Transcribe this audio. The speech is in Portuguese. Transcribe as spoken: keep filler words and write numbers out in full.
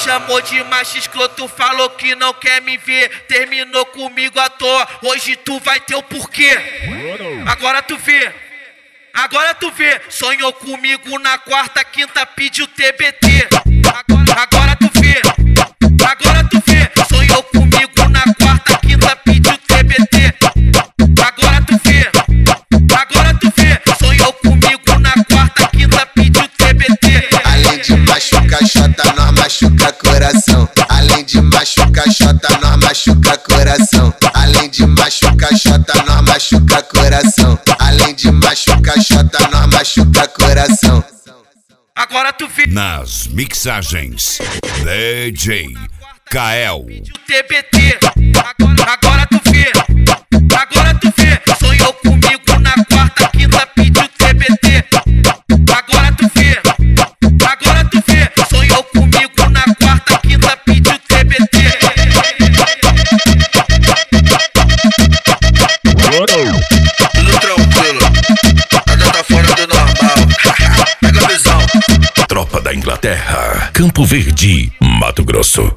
chamou de macho escroto, falou que não quer me ver. Terminou comigo à toa, hoje tu vai ter o porquê. Agora tu vê, agora tu vê. Sonhou comigo na quarta, quinta, pediu T B T. Agora, agora tu vê, agora tu vê. Sonhou comigo na quarta, quinta, pediu T B T. Agora tu vê, agora tu vê. Sonhou comigo na quarta, quinta, pediu T B T. Além de machucar chota, nós machuca coração. Além de machucar chota, nós machuca coração. Além de machucar chota, nós machuca coração. Além de machucar chota, nós machuca coração. Agora tu vê. Nas mixagens, D J Kael. T B T. Agora, agora tu vê, agora tu vê. Sonhou comigo na quarta, quinta, pediu T B T. Agora tu vê, agora tu vê. Sonhou comigo na quarta, quinta, pediu T B T. Tudo tranquilo, nada tá fora do normal. Pega a visão. Tropa da Inglaterra, Campo Verde, Mato Grosso.